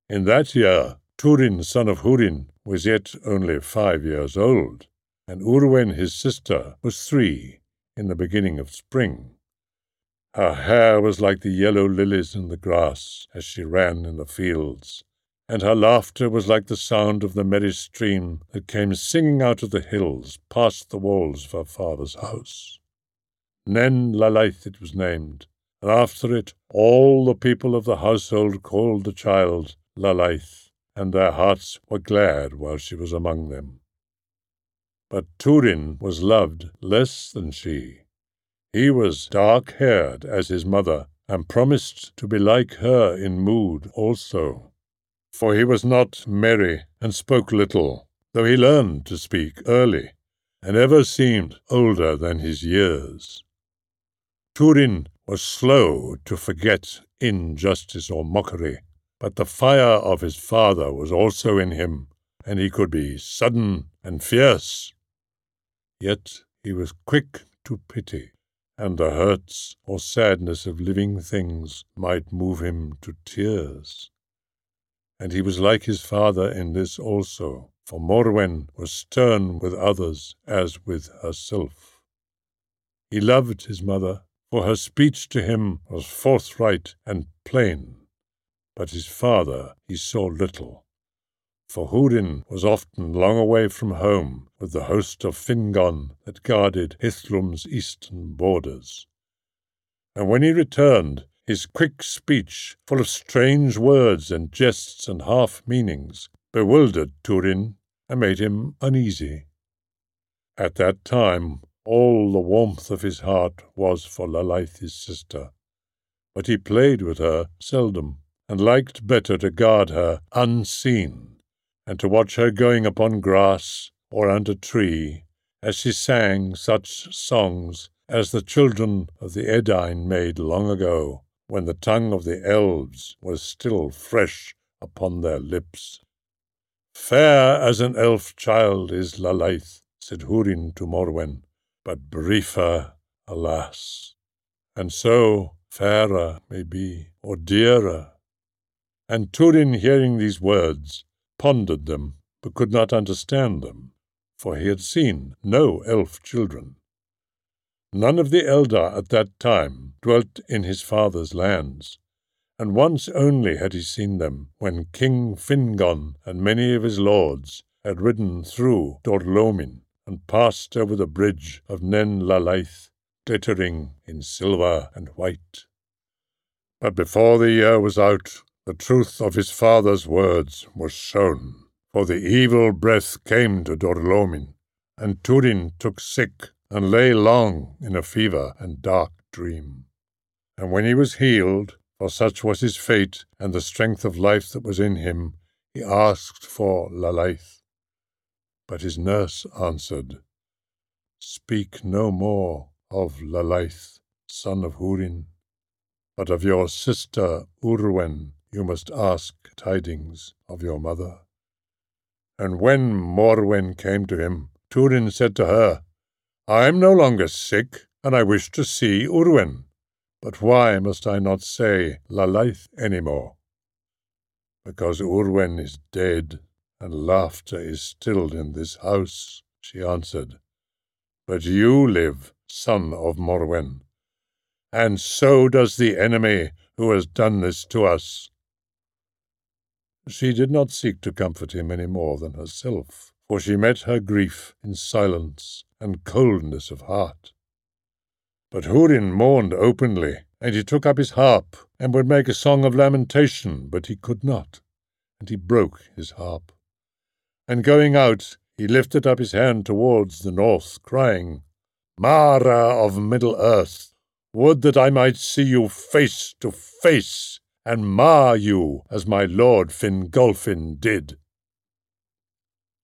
In that year, Turin, son of Hurin, was yet only 5 years old, and Urwen, his sister, was 3, in the beginning of spring. Her hair was like the yellow lilies in the grass as she ran in the fields, and her laughter was like the sound of the merry stream that came singing out of the hills past the walls of her father's house. Nen Lalaith it was named, and after it all the people of the household called the child Lalaith, and their hearts were glad while she was among them. But Turin was loved less than she. He was dark-haired as his mother, and promised to be like her in mood also. For he was not merry and spoke little, though he learned to speak early, and ever seemed older than his years. Turin was slow to forget injustice or mockery, but the fire of his father was also in him, and he could be sudden and fierce. Yet he was quick to pity, and the hurts or sadness of living things might move him to tears. And he was like his father in this also, for Morwen was stern with others as with herself. He loved his mother, for her speech to him was forthright and plain, but his father he saw little, for Hurin was often long away from home with the host of Fingon that guarded Hithlum's eastern borders. And when he returned, his quick speech, full of strange words and jests and half-meanings, bewildered Turin and made him uneasy. At that time all the warmth of his heart was for Lalaith his sister, but he played with her seldom, and liked better to guard her unseen, and to watch her going upon grass or under tree, as she sang such songs as the children of the Edain made long ago, when the tongue of the elves was still fresh upon their lips. "Fair as an elf child is Lalaith," said Hurin to Morwen, "but briefer, alas, and so fairer may be, or dearer." And Turin, hearing these words, pondered them, but could not understand them, for he had seen no elf children. None of the Eldar at that time dwelt in his father's lands, and once only had he seen them, when King Fingon and many of his lords had ridden through Dorlomin and passed over the bridge of Nen Lalaith, glittering in silver and white. But before the year was out, the truth of his father's words was shown, for the evil breath came to Dorlomin, and Turin took sick and lay long in a fever and dark dream. And when he was healed, for such was his fate and the strength of life that was in him, he asked for Lalaith. But his nurse answered, "Speak no more of Lalaith, son of Hurin, but of your sister Urwen you must ask tidings of your mother." And when Morwen came to him, Turin said to her, "I am no longer sick, and I wish to see Urwen. But why must I not say Lalaith any more?" "Because Urwen is dead, and laughter is stilled in this house," she answered. "But you live, son of Morwen, and so does the enemy who has done this to us." She did not seek to comfort him any more than herself, for she met her grief in silence and coldness of heart. But Hurin mourned openly, and he took up his harp, and would make a song of lamentation, but he could not, and he broke his harp. And going out, he lifted up his hand towards the north, crying, "Mara of Middle-earth, would that I might see you face to face, and mar you as my lord Fingolfin did."